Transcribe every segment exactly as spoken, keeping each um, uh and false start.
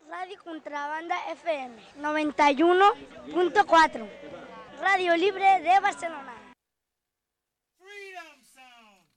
Radio Contrabanda F M noventa y uno punto cuatro, Radio Libre de Barcelona. Freedom Sound.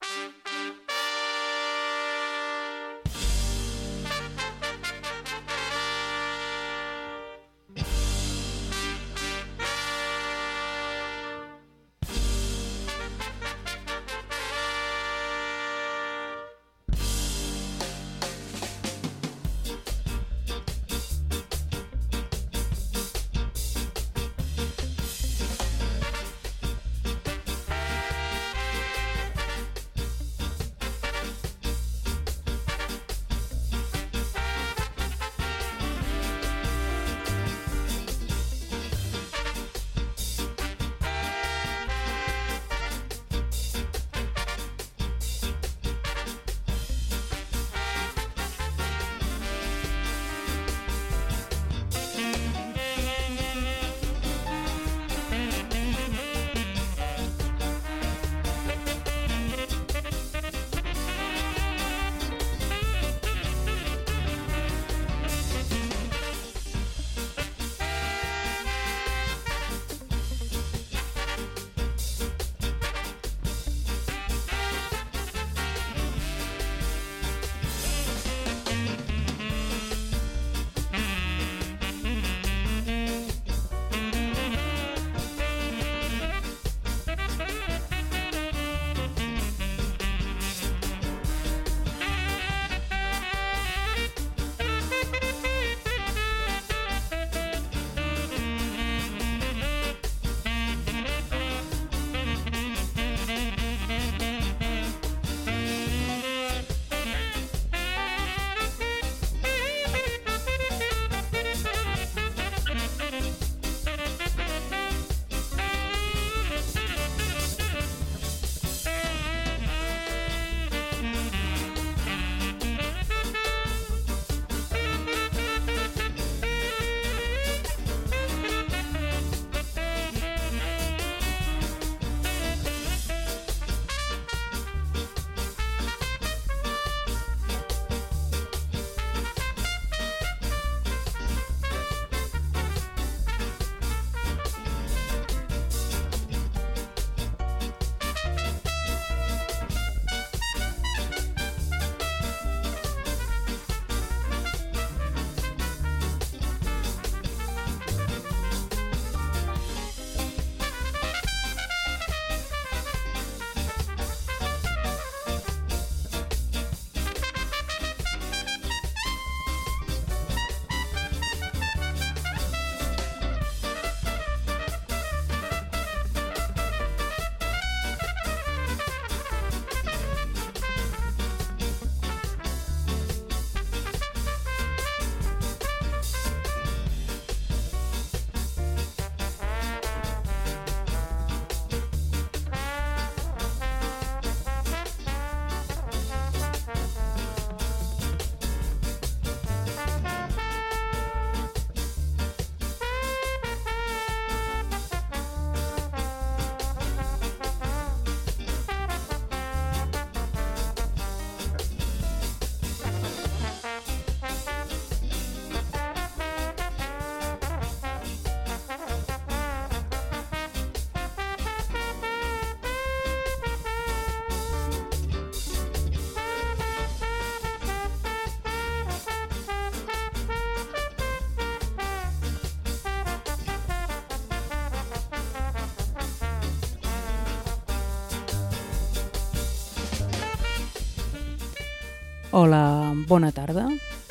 Hola, bona tarda.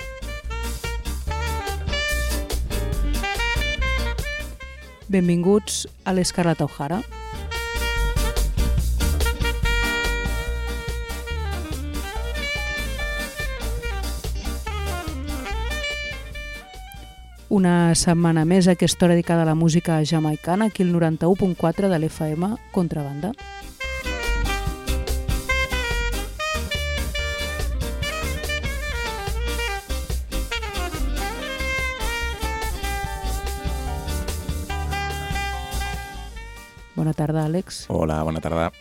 Benvinguts a l'Escarlata O'Hara. Una setmana més a aquesta hora dedicada a la música jamaicana, aquí el noranta-u punt quatre de l'F M Contrabanda. Bona tarda, Àlex. Hola, bona tarda.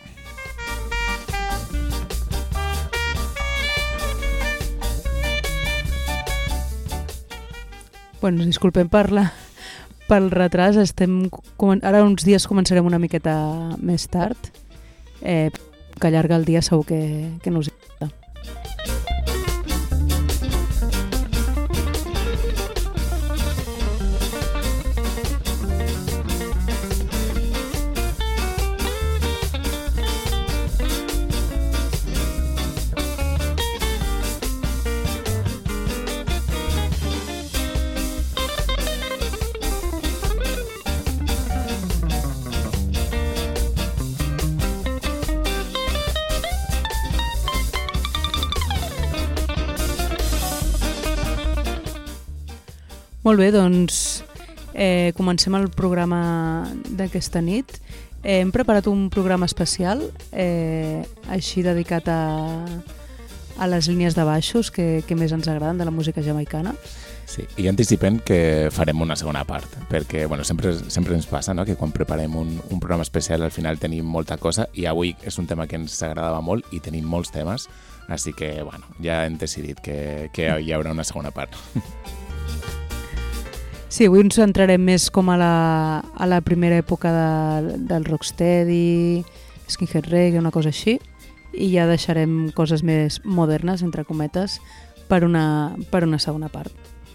Bueno, disculpem per la, pel retras. Estem, ara uns dies començarem una miqueta més tard. Eh, que allarga el dia segur que, que no us importa. Molt bé, doncs eh, comencem el programa d'aquesta nit. Eh, hem preparat un programa especial, eh, així dedicat a, a les línies de baixos que, que més ens agraden de la música jamaicana. Sí, i anticipem que farem una segona part, perquè bueno, sempre, sempre ens passa, no?, que quan preparem un, un programa especial al final tenim molta cosa, i avui és un tema que ens agradava molt i tenim molts temes, així que bueno, ja hem decidit que, que hi haurà una segona part. Sí, avui ens centrarem més com a la, a la primera època de, del rocksteady, skinhead reggae, una cosa així, i ja deixarem coses més modernes, entre cometes, per una, per una segona part.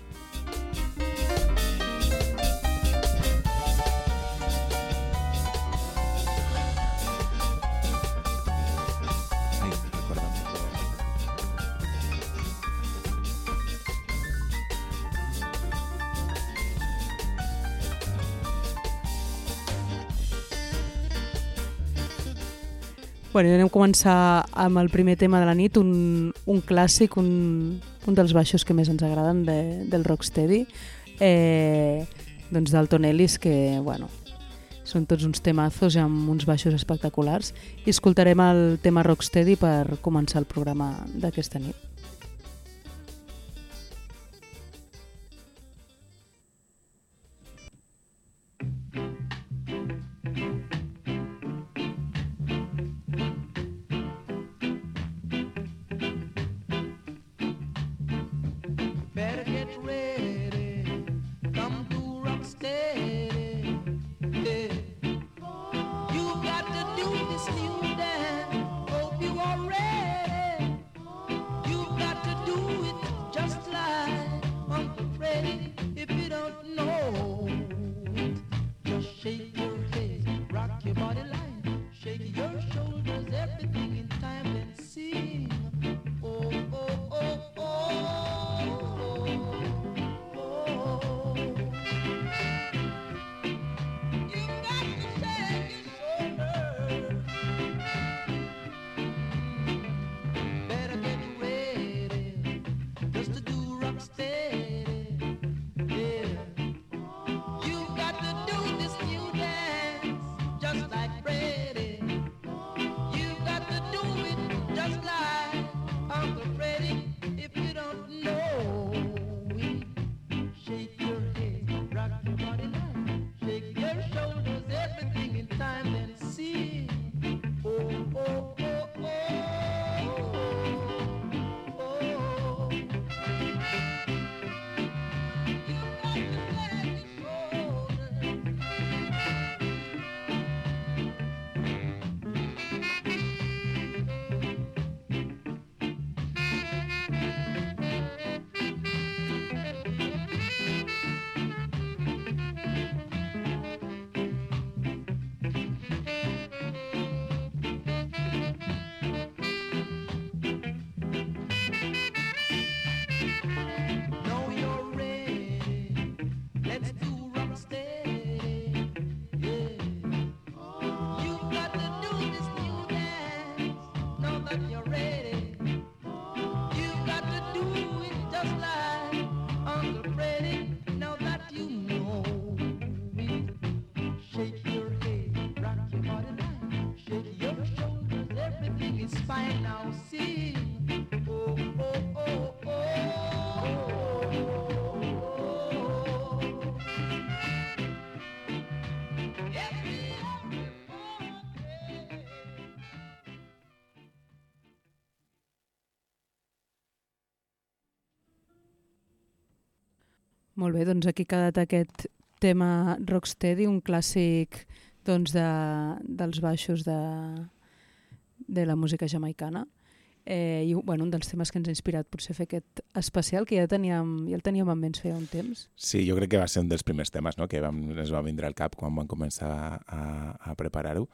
Bueno, anem a començar amb el primer tema de la nit, un, un clàssic, un, un dels baixos que més ens agraden de, del rocksteady, eh, doncs d'Alton Ellis, que bueno, són tots uns temazos amb uns baixos espectaculars, i escoltarem el tema rocksteady per començar el programa d'aquesta nit. You Molt bé, doncs aquí ha quedat aquest tema Rocksteady, un clàssic doncs, de, dels baixos de, de la música jamaicana. Eh, I bueno, un dels temes que ens ha inspirat potser fer aquest especial, que ja, teníem, ja el teníem en ment feia un temps. Sí, jo crec que va ser un dels primers temes, no?, que vam, ens va vindre al cap quan vam començar a, a preparar-ho.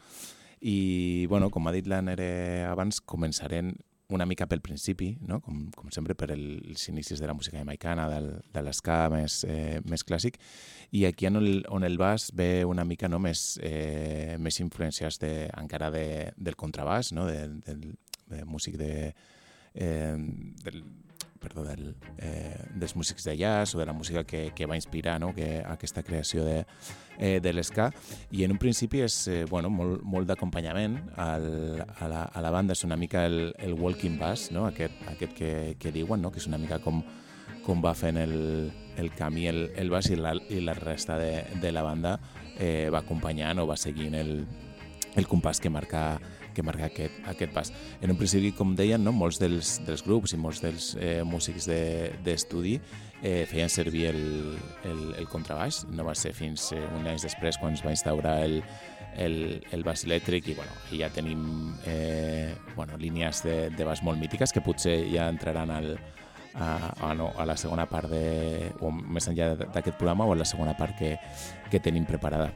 I, bueno, com ha dit la Nere abans, començarem una mica pel principi, no?, com, com sempre per el, els inicis de la música jamaicana, del, de l'esca més, eh, més clàssic, i aquí on el, on el baix ve una mica no, més, eh, més influències de, encara de, del contrabaix, no?, de, del, de músic de, eh, del, perdó, del, eh, dels músics de jazz o de la música que, que va inspirar, no?, que, aquesta creació de, eh, de l'esca. I en un principi és eh, bueno, molt, molt d'acompanyament al, a, la, a la banda, és una mica el, el walking bass, no?, aquest, aquest que, que diuen, no?, que és una mica com, com va fent el, el camí el, el bass i la, i la resta de, de la banda eh, va acompanyant o va seguint el, el compàs que marca que marca aquest, aquest pas. En un principi, com deien, no, molts dels, dels grups i molts dels eh, músics d'estudi de, eh, feien servir el, el, el contrabaix. No va ser fins eh, un anys després quan es va instaurar el, el, el baix elèctric i bueno, ja tenim eh, bueno, línies de, de baix molt mítiques que potser ja entraran al, a, a, no, a la segona part de, o més enllà d'aquest programa o a la segona part que, que tenim preparada.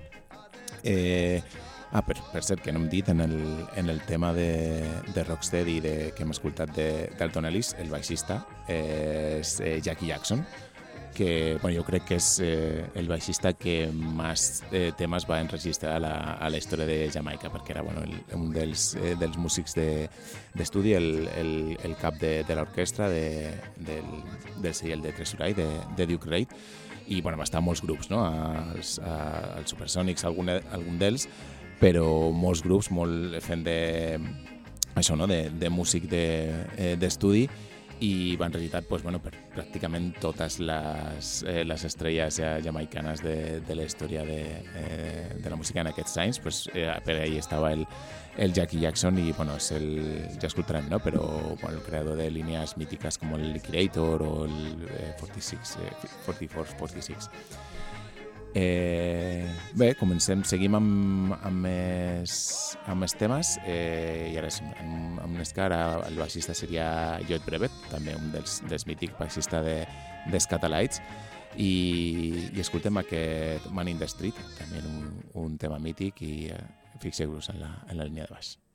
Eh, Ah, per, per cert, que no hem dit, en el, en el tema de, de Rocksteady de, que hem escoltat d'Alton Ellis, el baixista eh, és eh, Jackie Jackson, que bueno, jo crec que és eh, el baixista que més eh, temes va enregistrar a la, a la història de Jamaica, perquè era bueno, el, un dels, eh, dels músics d'estudi, de, el, el, el cap de, de l'orquestra de, del, del segell de Treasurai, de, de Duke Reid, i bueno, va estar a molts grups, no? als, als Supersonics, algun, algun d'ells, però molts grups molt fent de, això, no? de, de músic d'estudi de, eh, i en realitat pues, bueno, per pràcticament totes les, eh, les estrelles ja, jamaicanes de, de la història de, eh, de la música en aquests anys, pues, eh, per ahí estava el, el Jackie Jackson i bueno, és el, ja escoltarem, no? Però bueno, el creador de línies mítiques com el Liquidator o el eh, quaranta-sis, eh, quaranta-quatre quaranta-sis. Eh, bé, comencem, seguim amb, amb, més, amb més temes eh, i ara amb, amb l'esca, ara el baixista seria Lloyd Brevet, també un dels, dels mítics baixistes de, dels Catalites, i, i escoltem aquest Man in the Street, també un, un tema mític, i eh, fixeu-vos en la, en la línia de baix.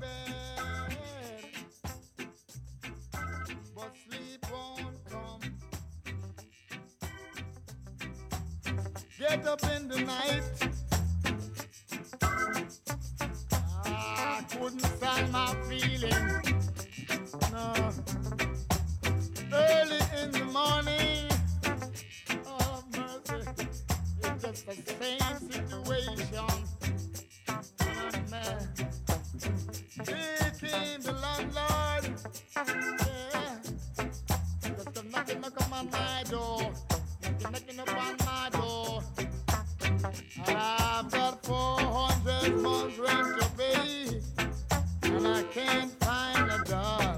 bed, but sleep won't come. Get up in the night, I couldn't stand my feeling. No. Early in the morning, oh mercy, it's just the same situation. Oh, man. Here came the landlord, yeah, just a knocking, knocking on my door, knocking, knocking upon my door. I've got four hundred months rent to pay, and I can't find a dollar.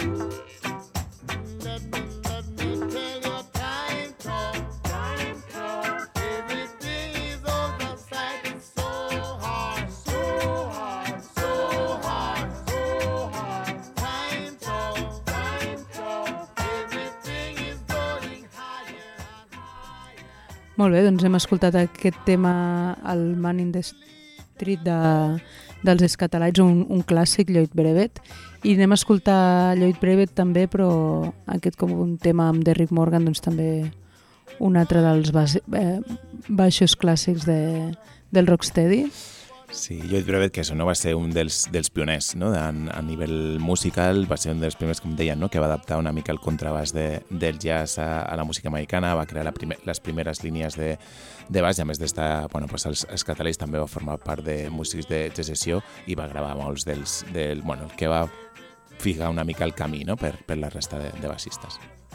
Let me, let me tell you, time come, time come. Everything is out of sight. It's so hard, so hard, so hard, so hard. Time come, time come. Everything is going higher and higher. Molt bé, doncs hem escoltat aquest tema, el Man in the Street de, dels Escatalites, un, un clàssic, Lloyd Brevet, i anem a escoltar Lloyd Brevet també, però aquest com un tema amb Derrick Morgan, doncs també un altre dels bas, eh, baixos clàssics de, del rocksteady. Sí, Lloyd Brevet, que això no va ser un dels, dels pioners, no? a, a nivell musical, va ser un dels primers, com deien, no? que va adaptar una mica el contrabaix de, del jazz a, a la música americana, va crear la primer, les primeres línies de, de baix, i a més d'estar, bueno, pues els, els Catalans també va formar part de músics de, de sessió i va gravar molts dels, del, bueno, que va fijar una mica el camí, no? per, per la resta de, de baixistes.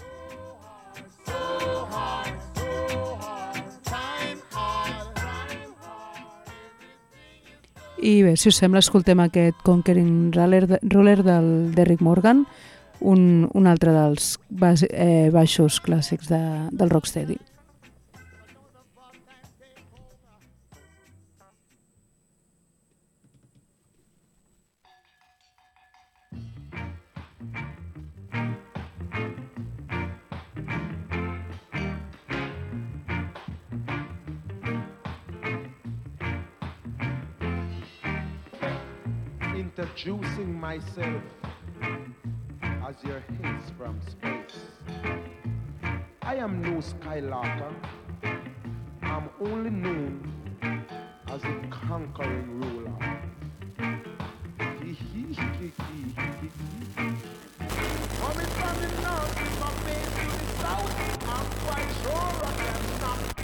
I bé, si us sembla, escoltem aquest Conquering Ruler, Ruler del Derrick Morgan, un, un altre dels bas, eh, baixos clàssics de, del rocksteady. Introducing myself as your hints from space. I am no Skylarker. I'm only known as a conquering ruler. Coming from the north, with my face to the south, I'm quite sure I can knock.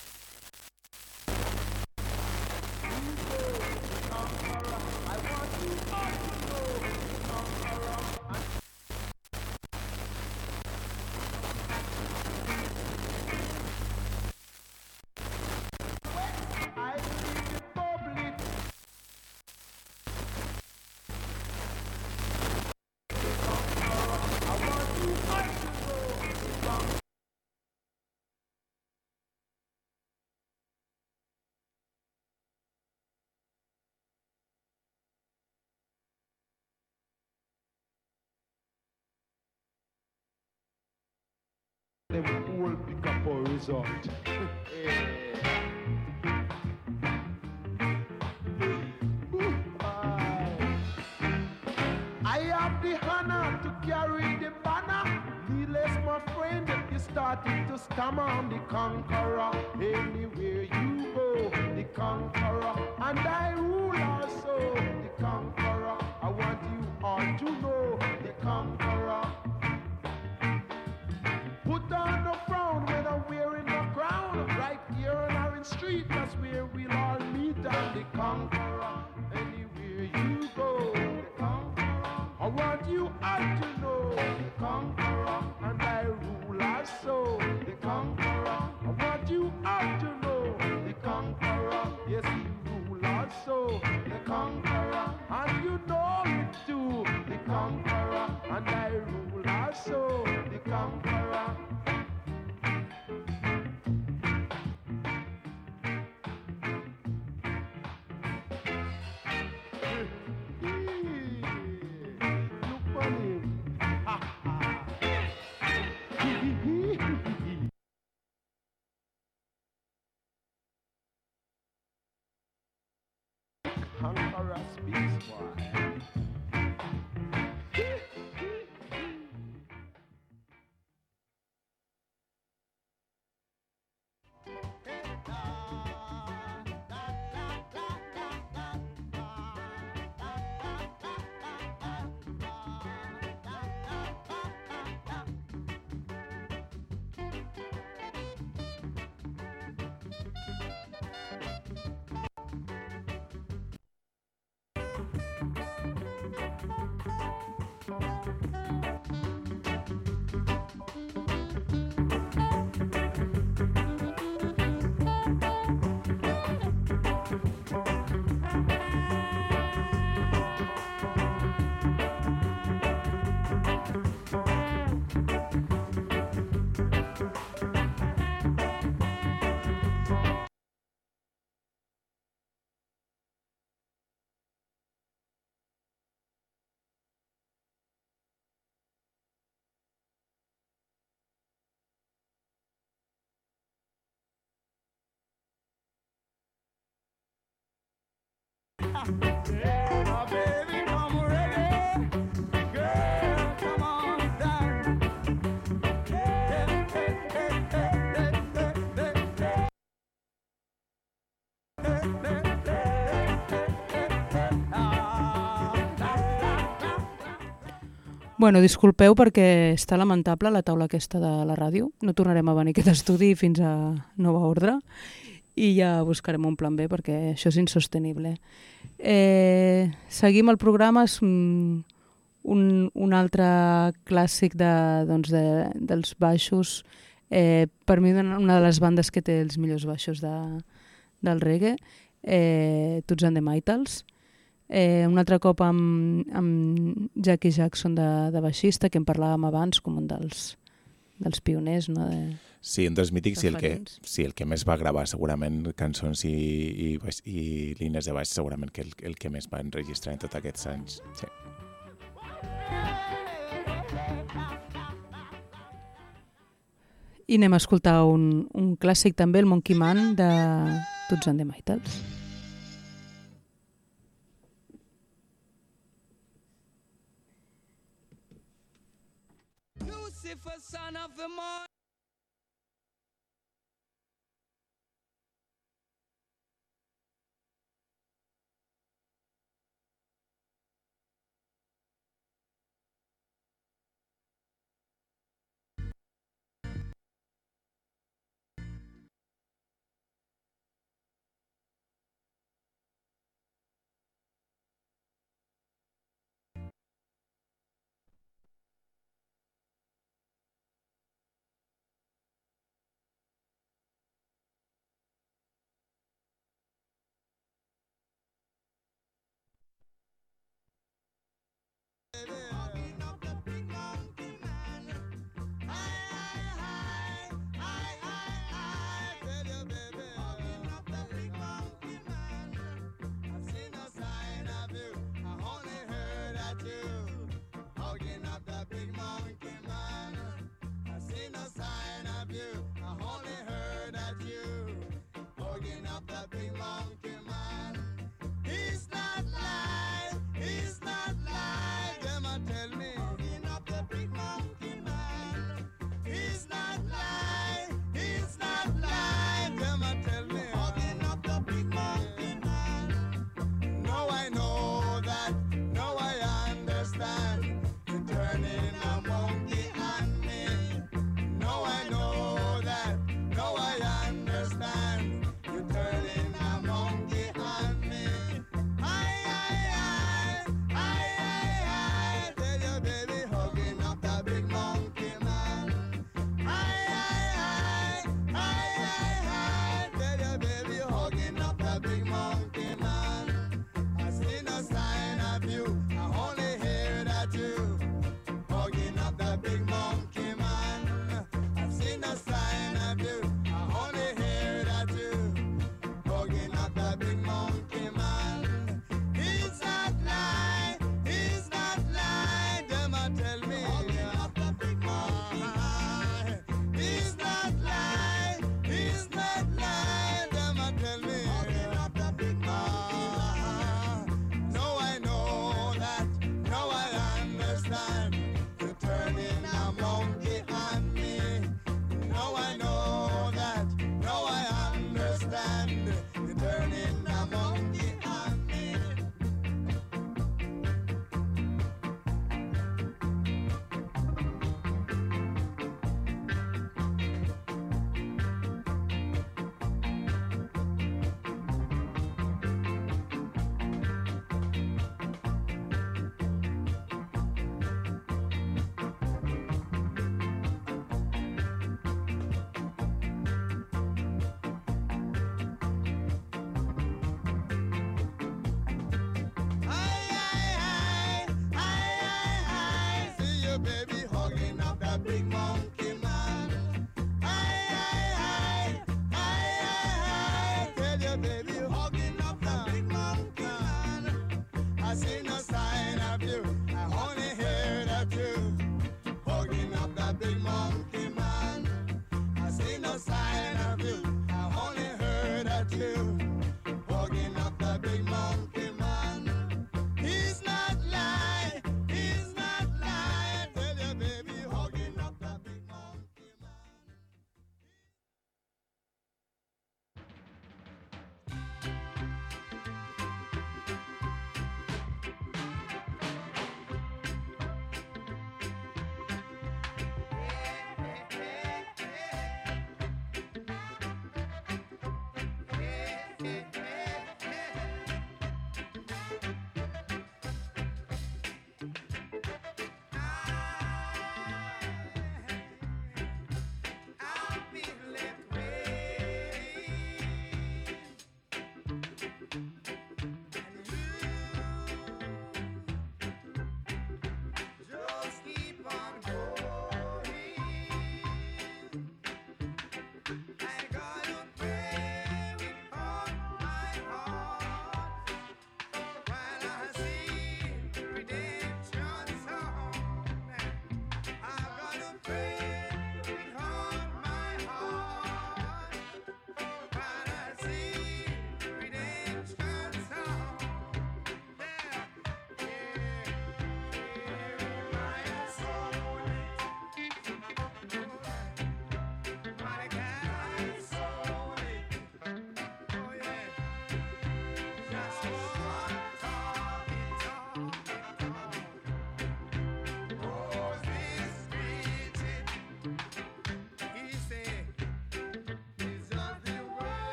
Them all pick up a result. I have the honor to carry the banner. Needless, my friend, you started to stammer. I'm the conqueror. Anywhere you go, the conqueror. And I rule also, the conqueror. I want you all to know, the conqueror. Put on no frown when I'm wearing a crown. Right here on Orange Street, that's where we'll all meet. I'm the conqueror. Anywhere you go, the conqueror. I want you all to know, the conqueror. And I rule also, the conqueror. I want you all to know, the conqueror. Yes, you rule also, the conqueror. And you know it too, the conqueror. And I rule also, the conqueror. Conqueror speaks, boy. Oh, baby, come ready. Girl, come on down. Hey, hey, hey, hey, hey, hey, Bueno, disculpeu perquè està lamentable la taula aquesta de la ràdio. No tornarem a venir a aquest estudi fins a nova ordre i ja buscarem un plan B perquè això és insostenible. Eh, seguim el programa, és un, un, un altre clàssic de, doncs de, dels baixos. Eh, per mi una de les bandes que té els millors baixos de, del reggae, eh, Toots and the Maytals. Eh, un altre cop amb, amb Jackie Jackson de, de baixista, que en parlàvem abans com un dels, dels pioners, no? De, sí, un dels mítics i el que, referents. sí, el que més va gravar segurament cançons i, i, baix- i línies de baix segurament que el, el que més va enregistrar en tots aquests anys. Sí. I anem a escoltar un, un clàssic també, el Monkey Man de Toots and the Maytals. Lucifer, son of the morning. Turning a monkey on me. No, I know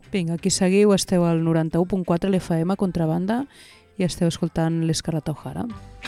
Vinga, aquí seguiu, esteu al noranta-u punt quatre l'F M Contrabanda i esteu escoltant l'Escarlata O'Hara.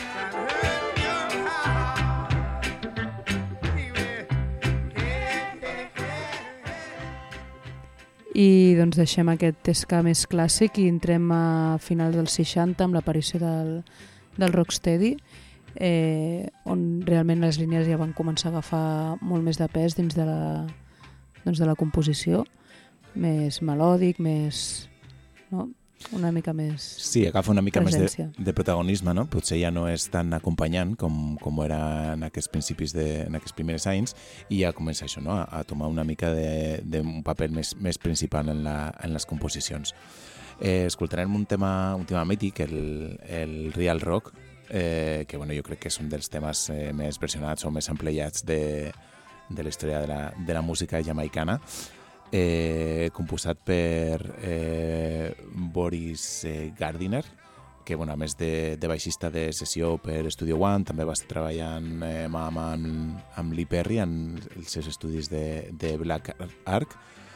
I doncs deixem aquest ska més clàssic i entrem a finals dels seixanta amb l'aparició del, del rocksteady, eh, on realment les línies ja van començar a agafar molt més de pes dins de la, doncs de la composició, més melòdic, més, no? Una mica més Sí, agafa una mica presència. més de, de protagonisme, no? Potser ja no és tan acompanyant com, com era en aquests principis, de, en aquests primers anys, i ja comença això, no? a, a tomar una mica d'un paper més, més principal en, la, en les composicions. Eh, escoltarem un tema, un tema mític, el, el Real Rock, eh, que bueno, jo crec que és un dels temes eh, més versionats o més ampliats de, de la història de la, de la música jamaicana. Eh, composat per eh, Boris eh, Gardiner, que bueno, a més de, de baixista de sessió per Studio One, també va estar treballant eh, amb, amb, amb Lee Perry en els seus estudis de, de Black Ark,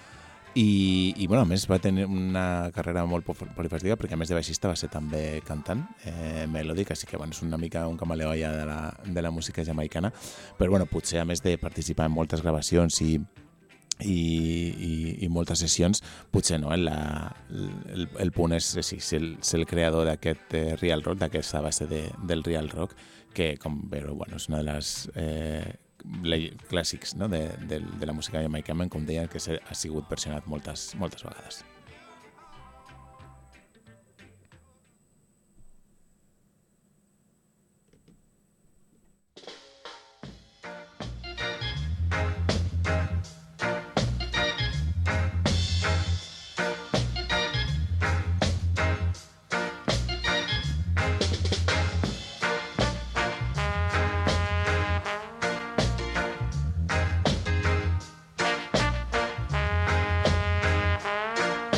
i, i bueno, a més va tenir una carrera molt polifacètica, perquè a més de baixista va ser també cantant eh, melòdic, així que bueno, és una mica un camaleó ja de la, de la música jamaicana, però bueno, potser a més de participar en moltes gravacions i I, i, i moltes sessions, potser no, la, el, el punt és sí, ser, el, ser el creador d'aquest eh, Real Rock, d'aquesta base de, del Real Rock, que com veure, bueno, és una de les eh, clàssics, no? de, de, de la música jamaicana, com deien, que ha sigut versionat moltes, moltes vegades. Thank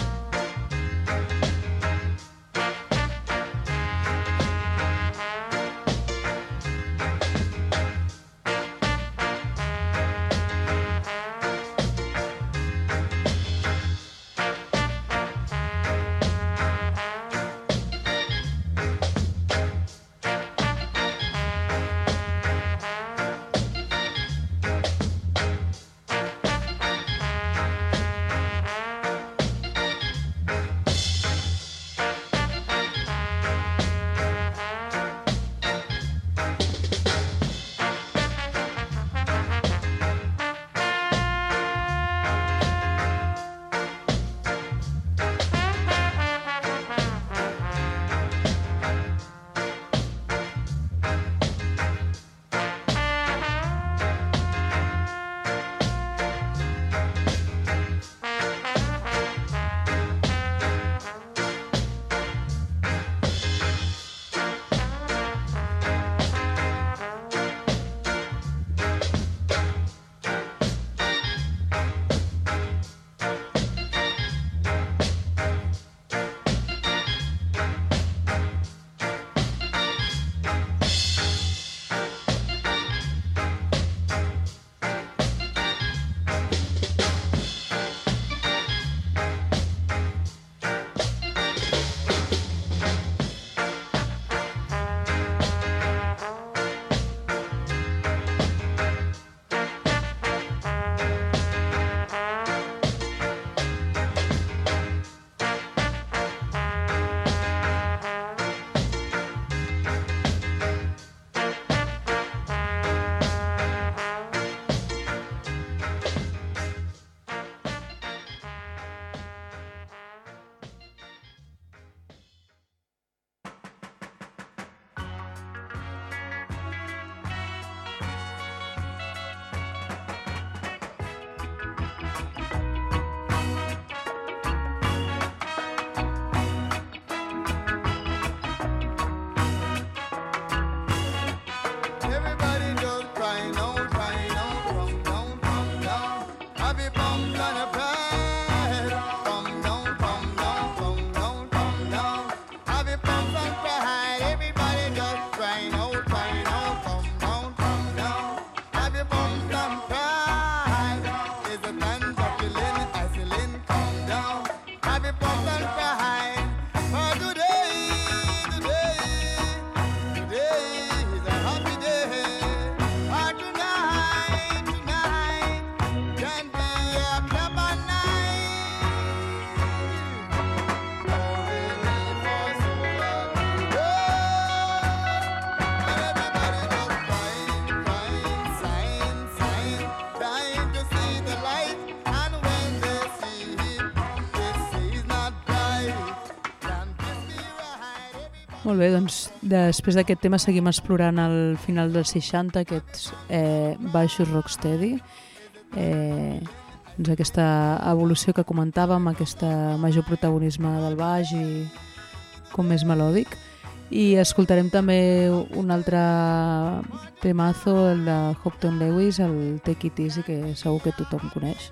Molt bé, doncs després d'aquest tema seguim explorant al final dels seixanta aquests eh, baixos rocksteady, eh, doncs aquesta evolució que comentàvem, aquesta major protagonisme del baix i com més melòdic. I escoltarem també un altre temazo, el de Hopton Lewis, el Take It Easy, que segur que tothom coneix.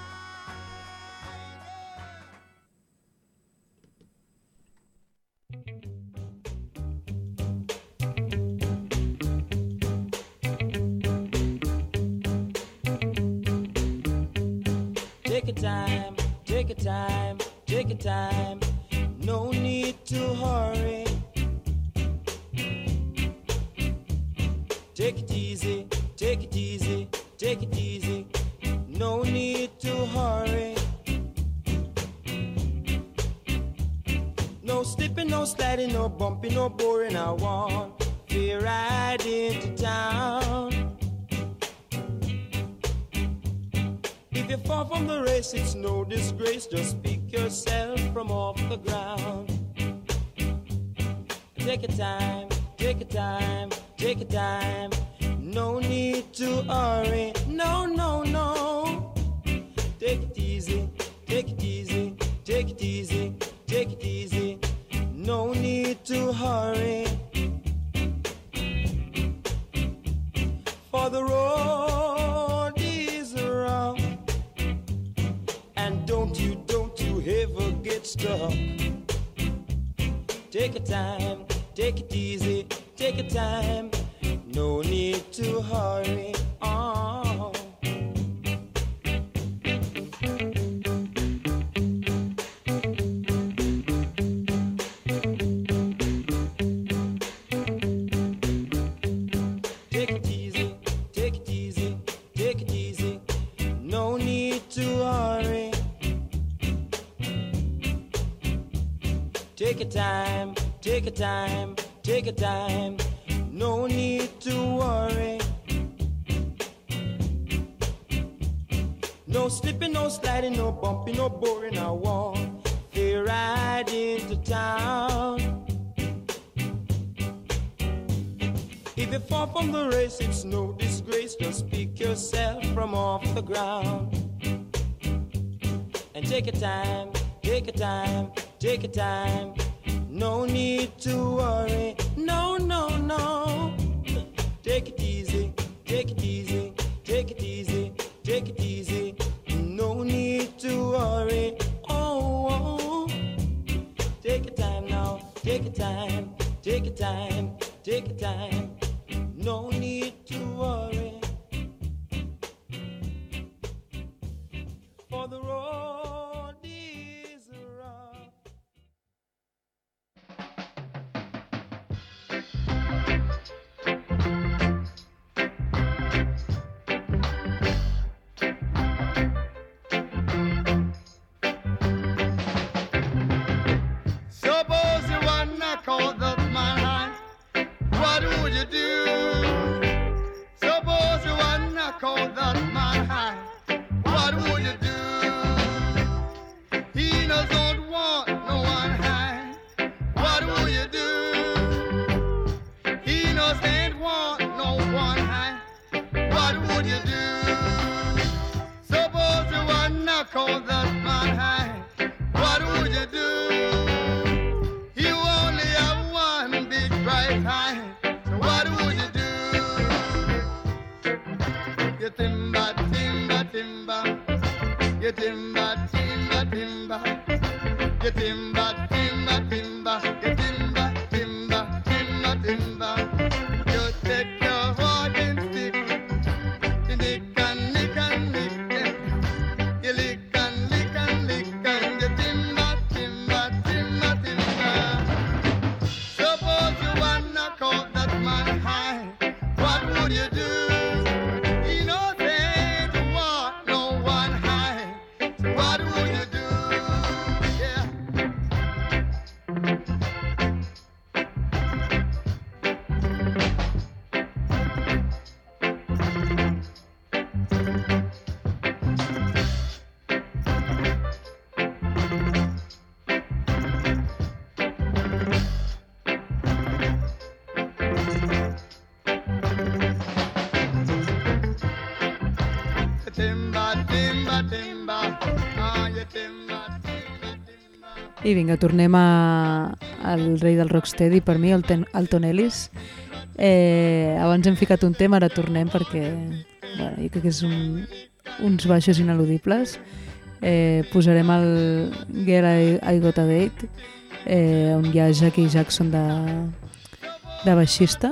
Take your time, take your time, take your time. No need to hurry. Take it easy, take it easy, take it easy. No need to hurry. No slipping, no sliding, no bumping, no boring. I want to ride into town. If you fall from the race, it's no disgrace. Just pick yourself from off the ground. Take your time, take your time, take your time. No need to hurry. No, no, no. Take it easy, take it easy, take it easy, take it easy. No need to hurry. For the road is rough. And don't you, don't you ever get stuck. Take your time, take it easy, take your time. No need to hurry on. Take it easy, take it easy, take it easy. No need to hurry. Take your time, take your time, take your time. No need to worry. No slipping, no sliding, no bumping, no boring. I want to ride into town. If you fall from the race, it's no disgrace. Just pick yourself from off the ground. And take your time, take your time, take your time. No need to worry. No, no, no. Take it easy, take it easy, take it easy, take it easy. No need to worry. Oh, oh. Take your time now, take your time, take your time, take your time. No need to worry. For the road is rough. Suppose you wanna call that man, what would you do? Suppose you wanna call that man, what would you do? He doesn't want no one high, what would you do? He doesn't want no one high, what would you do? Suppose you wanna call that man high, what would you do? You only have one big bright eye, so what would you do? You timba, timba, timba. You timba, timba, timba. You timba, timba, timba. You timba, timba, timba, timba. You take your walking stick, you lick and lick and lick it. You lick and lick and lick and you timba, timba, timba, timba. Suppose you wanna call that man high, what would you do? He knows ain't want no one high, so I vinga, tornem a, al rei del rocksteady, per mi, el, ten, el Ton Ellis. Eh, abans hem ficat un tema, ara tornem perquè bueno, jo crec que és un, uns baixos ineludibles. Eh, posarem el Girl I, I Got a Date, eh, on hi ha Jackie Jackson de, de baixista,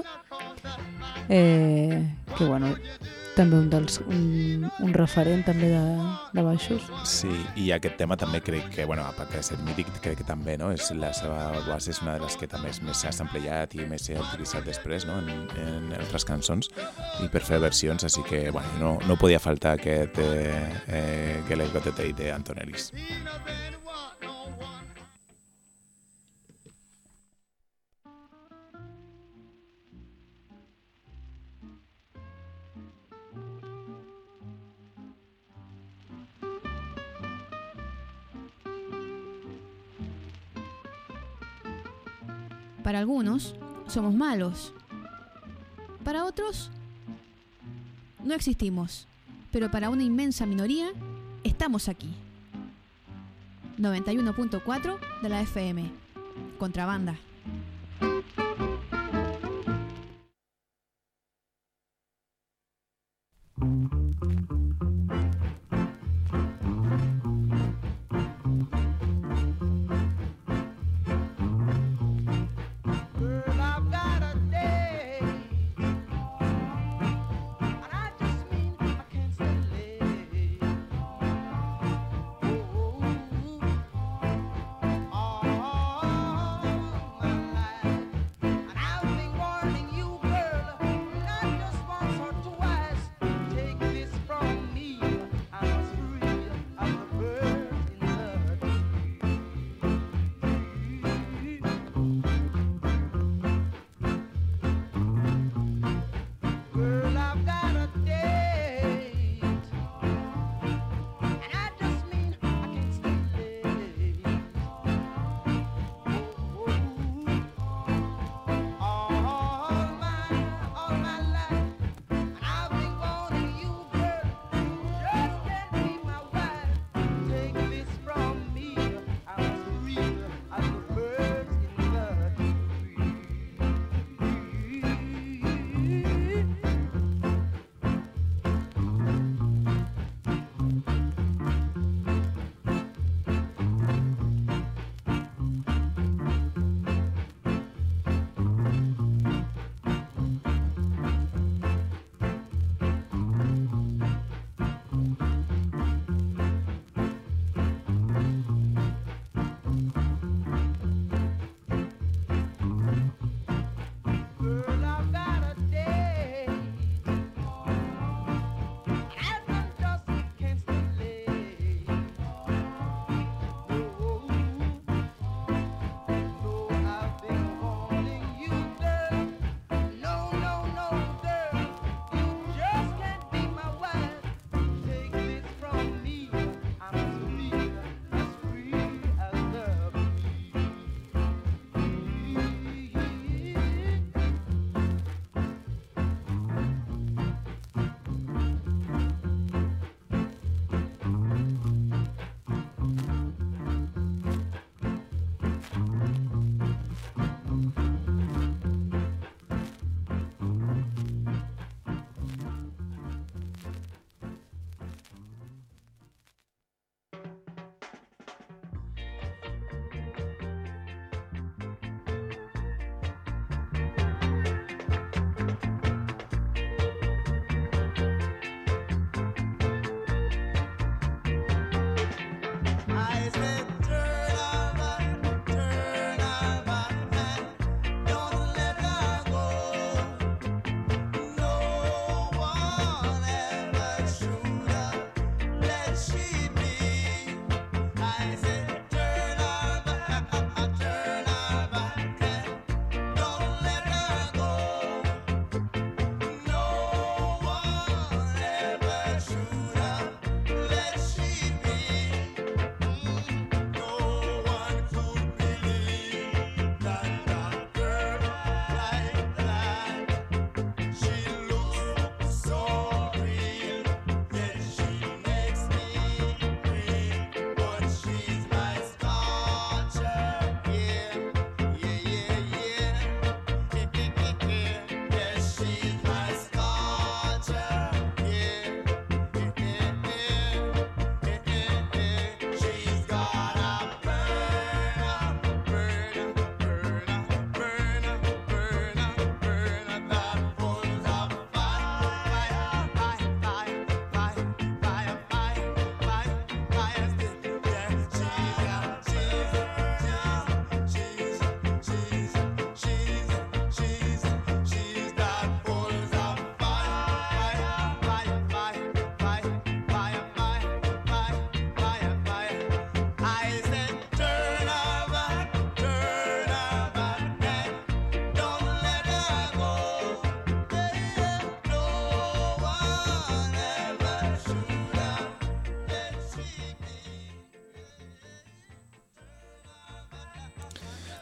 eh, que bueno, també un, dels, un, un referent també de, de baixos. Sí, i aquest tema també crec que, bueno, a part de ser mític, crec que també, no? És la seva base és una de les que també més s'ha sampleat i més s'ha utilitzat després, no? En, en altres cançons i per fer versions, així que, bueno, no, no podia faltar aquest eh, eh, Girl I Got a Date d'Anton Ellis. Para algunos, somos malos. Para otros, no existimos. Pero para una inmensa minoría, estamos aquí. noventa y uno punto cuatro de la F M. Contrabanda. Oh,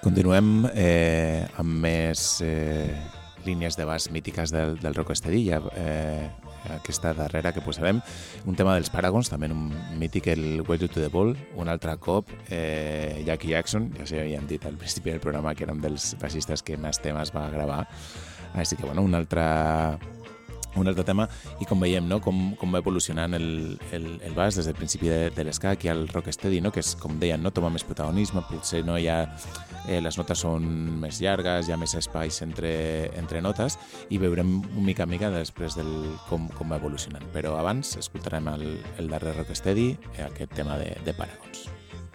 Continuem eh, amb més eh, línies de baix mítiques del, del rocksteady. Ja, eh, aquesta darrera que posarem, un tema dels Paragons, també un mític, el Way to the Ball. Un altre cop, eh, Jackie Jackson, ja sé, ja hem dit al principi del programa que era un dels baixistes que més temes va gravar. Així que, bueno, un altre... un altre tema, i com veiem, no? com, com va evolucionant el, el, el baix des del principi de, de l'esca aquí al rocksteady, no? Que és, com deien, no? Toma més protagonisme, potser no hi ha, eh, les notes són més llargues, hi ha més espais entre, entre notes, i veurem un mica a mica després del, com, com va evolucionant. Però abans escoltarem el, el darrer rocksteady, aquest tema de, de Paragons.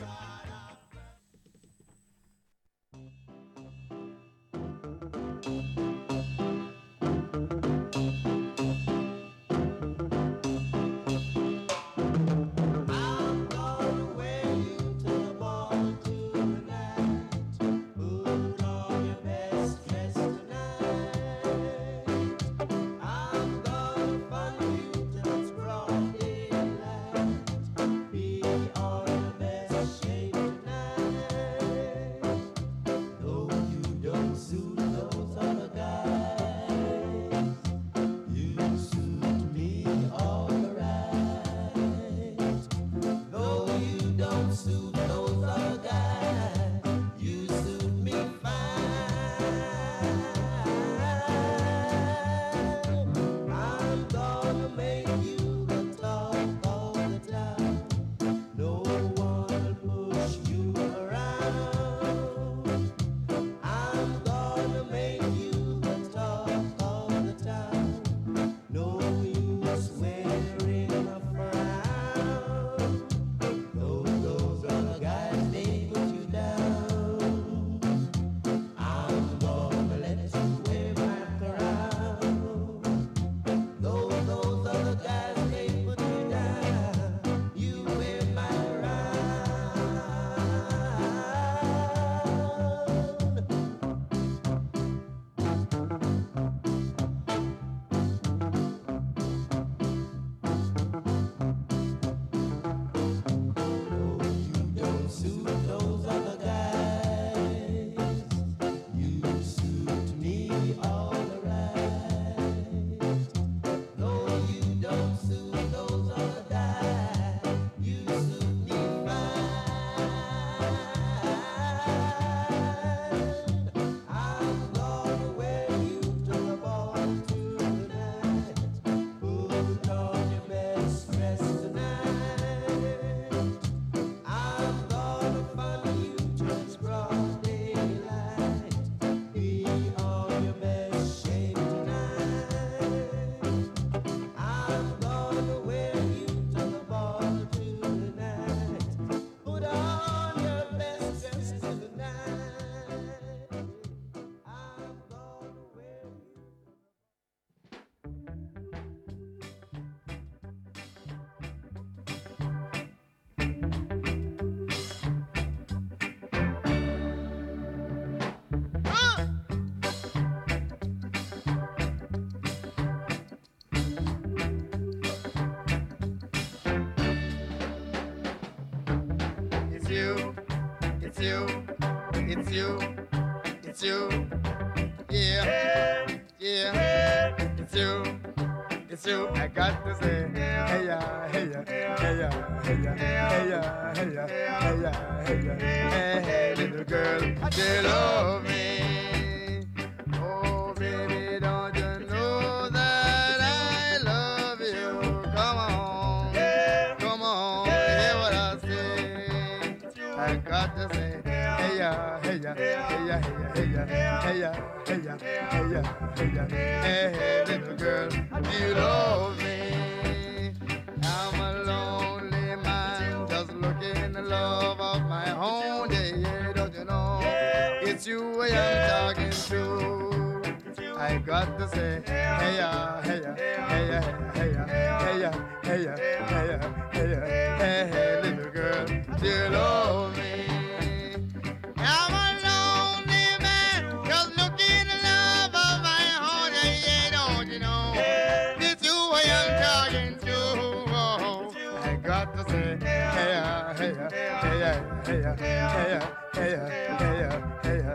It's you, it's you, it's you, yeah, yeah, it's you, it's you. I got to say, hey ya, hey ya, hey ya, hey ya, hey ya, hey ya, hey ya, hey ya, hey, hey, little girl, do you love me? Oh baby, don't you know that I love you? Come on, come on, hear what I say. I got to say, hey ya, hey ya, hey ya, hey ya, hey ya, hey ya, hey ya, hey ya, hey, hey, little girl, do you love me? I'm a lonely man, just looking the love of my own. Yeah, yeah, don't you know? It's you I am talking to. I got to say, hey ya, hey ya, hey ya, hey ya, hey ya, hey ya, hey ya, hey ya, hey, hey, little girl, do you love me? I'm a lonely man, just looking the love of my own. Yeah, yeah, don't you know? It's you I am talking to. Oh, I got to say, hey ya, hey ya, hey ya, hey ya, hey ya, hey ya, hey ya, hey ya,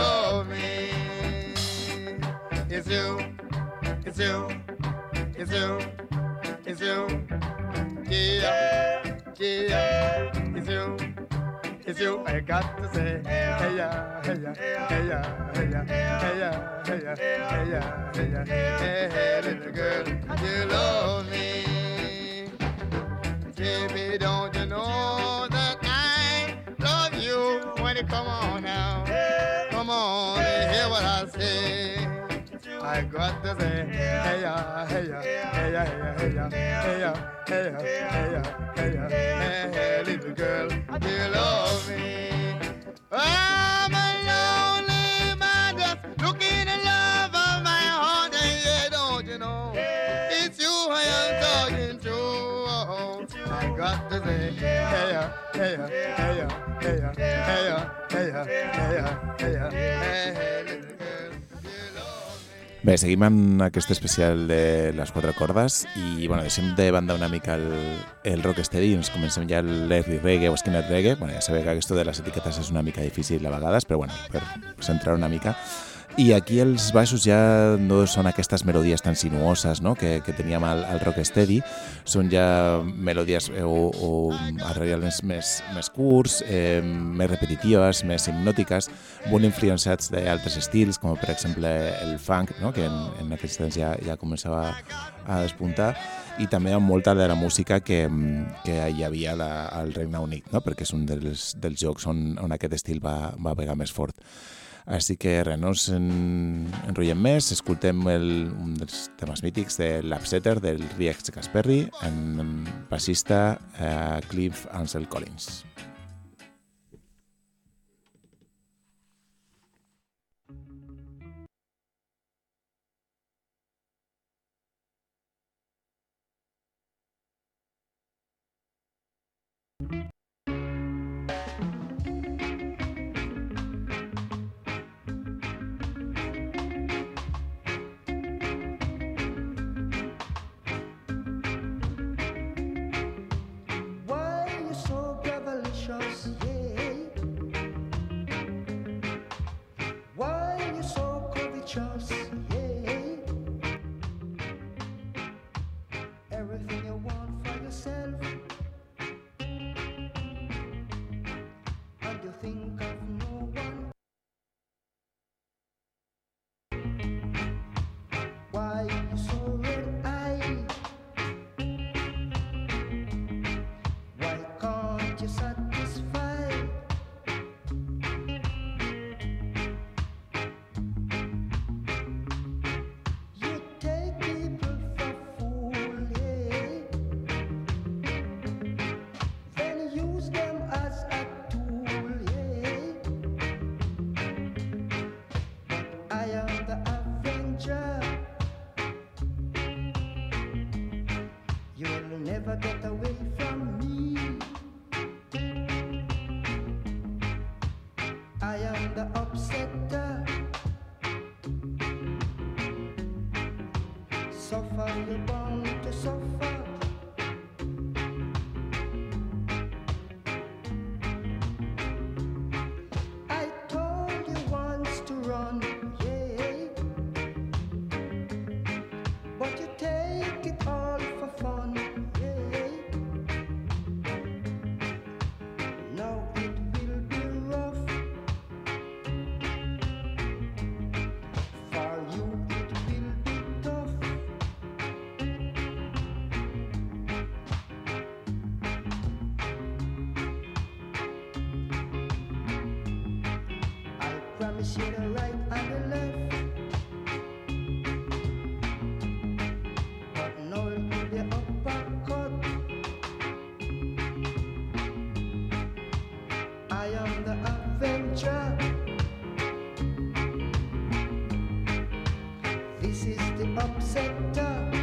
love me. It's you, it's you, it's you, it's you. Yeah, yeah, it's you, it's you. I got to say, hey ya, hey ya, hey ya, hey ya, hey ya, hey ya, hey ya, hey ya, hey, hey, little girl, you love me. Baby, don't you know that I love you? When you come on now, come on, hear what I say. I got to say, hey ya, hey ya, hey ya, hey ya, hey ya, hey ya, hey ya, hey ya, hey, hey, little girl, you love me. I'm a lonely man just looking in love of my heart, and yeah, don't you know, it's you I am talking to. Oh, I got to say, hey ya, hey ya, hey ya, hey ya, hey ya, hey ya, hey ya, hey ya, hey, hey, little girl. Bé, seguim en aquest especial de les quatre cordes i bueno, deixem de banda una mica el, el rocksteady i ens comencem ja l'early reggae o skinhead reggae. Bueno, ja sabeu que aquesta de les etiquetes és una mica difícil a vegades, però bueno, per centrar una mica. I aquí els baixos ja no són aquestes melodies tan sinuoses, no?, que, que teníem al, al rocksteady. Són ja melodies o, o arranjaments més, més curts, eh, més repetitives, més hipnòtiques, molt influenciats d'altres estils, com per exemple el funk, no?, que en, en aquests temps ja, ja començava a despuntar, i també amb molta de la música que, que hi havia la, al Regne Unit, no?, perquè és un dels, dels jocs on, on aquest estil va, va pegar més fort. Així que res, no ens en, enrotllem més, escoltem el, un dels temes mítics de l'Upsetter del Rex Gasperry en bassista eh, Cliff Ansel Collins. To the right and the left, but no to the uppercut. I am the Avenger. This is the Upsetter.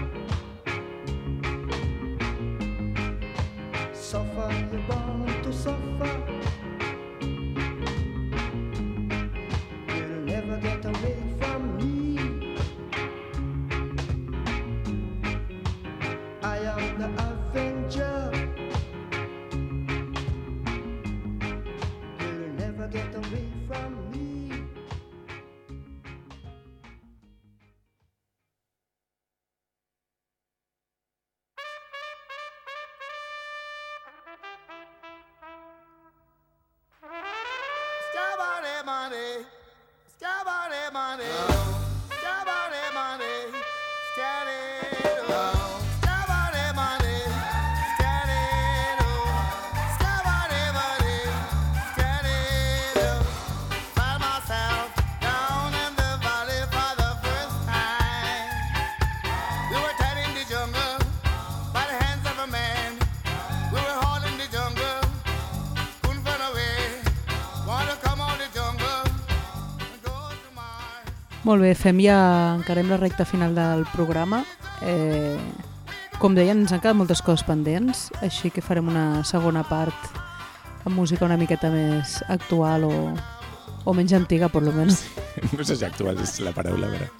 Suffer, you're born to suffer. Get away from me. I am the Avenger. You'll never get away from me. money, scabba money, scabba money, scatty. Scabba money, scatty. Scabba money, scatty. Found myself down in the valley for the first time. We were tied in the jungle by the hands of a man. We were hauling the jungle, couldn't find a way. Want to come out the jungle and go to Mars. Molt bé, fem ja, encarem la recta final del programa. Eh, com deien, ens han quedat moltes coses pendents, així que farem una segona part amb música una miqueta més actual o, o menys antiga, per lo menys. No sé si actual és la paraula, però...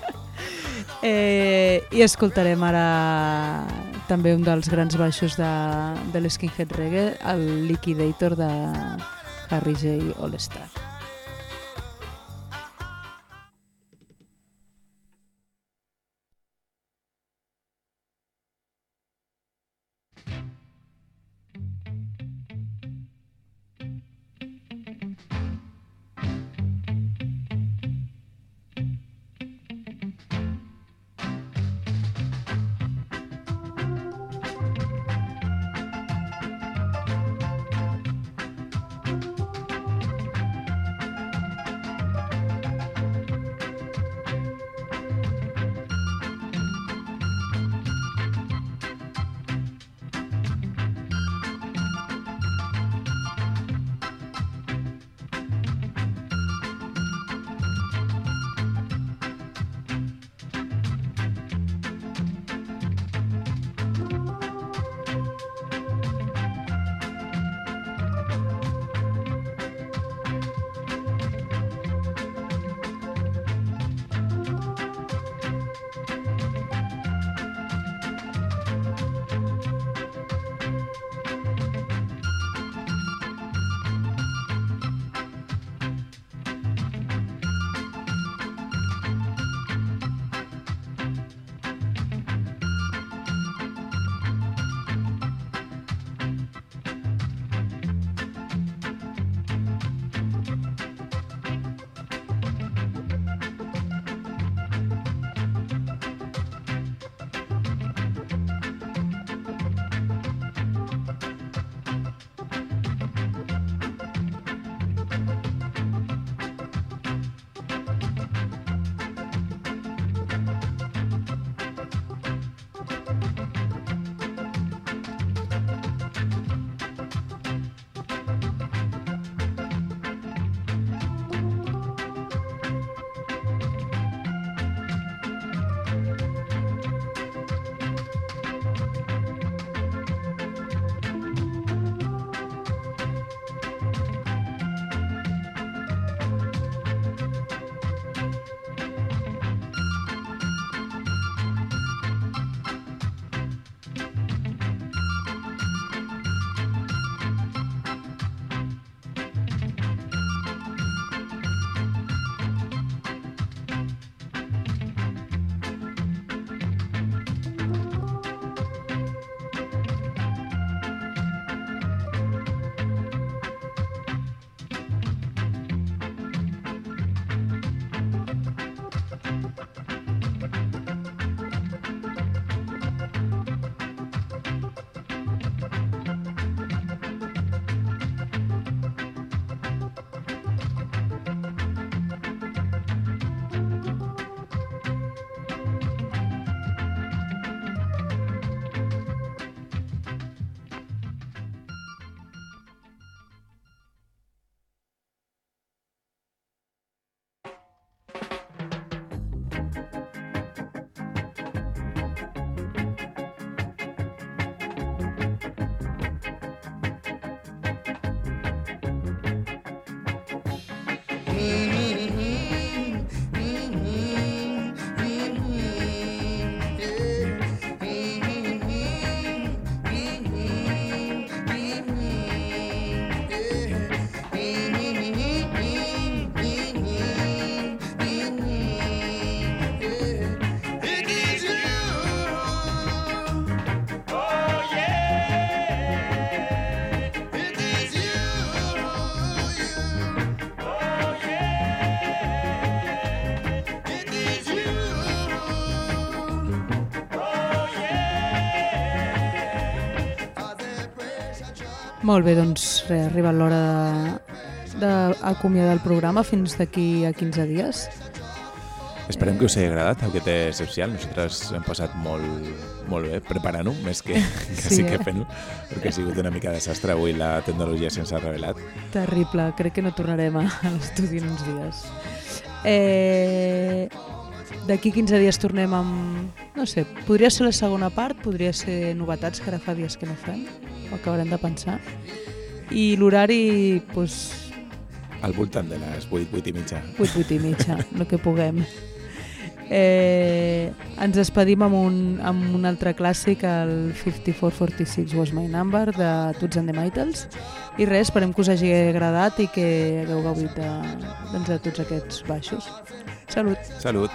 Eh, I escoltarem ara també un dels grans baixos de, de l'Skinhead Reggae, el Liquidator de Harry J. All-Star. Molt bé, doncs res, ha arribat l'hora d'acomiadar el programa fins d'aquí a quinze dies. Esperem que us hagi agradat aquest excepcional. Nosaltres hem passat molt, molt bé preparant-ho, més que, que sí, sí que eh? fent-ho, perquè ha sigut una mica desastre. Avui la tecnologia se'ns ha revelat. Terrible, crec que no tornarem a l'estudi en uns dies. Eh, D'aquí quinze dies tornem amb... No sé, podria ser la segona part, podria ser novetats, que ara fa dies que no fem, ho acabarem de pensar. I l'horari, doncs... Al voltant de les vuit, vuit i mitja. vuit, vuit i mitja, el que puguem. Eh, ens despedim amb un, amb un altre clàssic, el cinquanta-quatre quaranta-sis Was My Number, de Toots and the Maytals. I res, esperem que us hagi agradat i que hagueu gaudit de, doncs, de tots aquests baixos. Salut! Salut!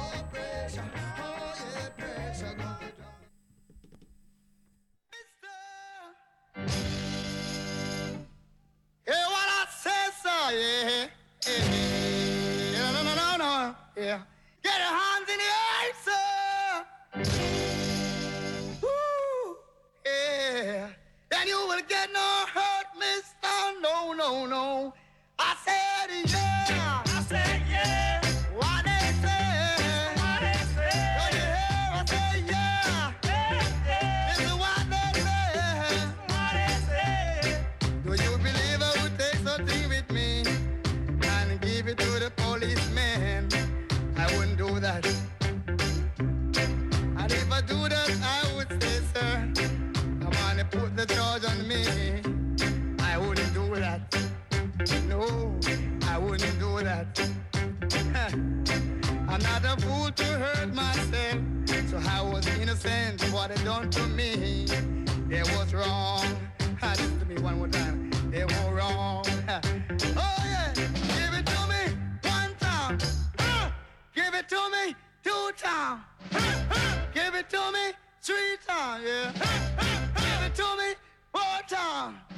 Hear what I say, sir, yeah, yeah, yeah, no, no, no, no, yeah. Get your hands in the air, sir. Woo, yeah. Then you will get no hurt, mister, no, no, no. I said, yeah. I said, yeah. What they say. What they say. Don't you hear? I say, yeah. Yeah, yeah. This is what they say. What they say. Do you believe I would take something with me and give it to the policeman? I wouldn't do that. And if I do that, I would say, sir, come on and put the charge on me. I wouldn't do that. No, I wouldn't do that. I'm not a fool to hurt myself, so I was innocent. What they done to me, they was wrong. Listen to me one more time. They were wrong. Oh yeah, give it to me one time. Uh, give it to me two times. Uh, uh, give it to me three times. Yeah. Uh, uh, give it to me four times.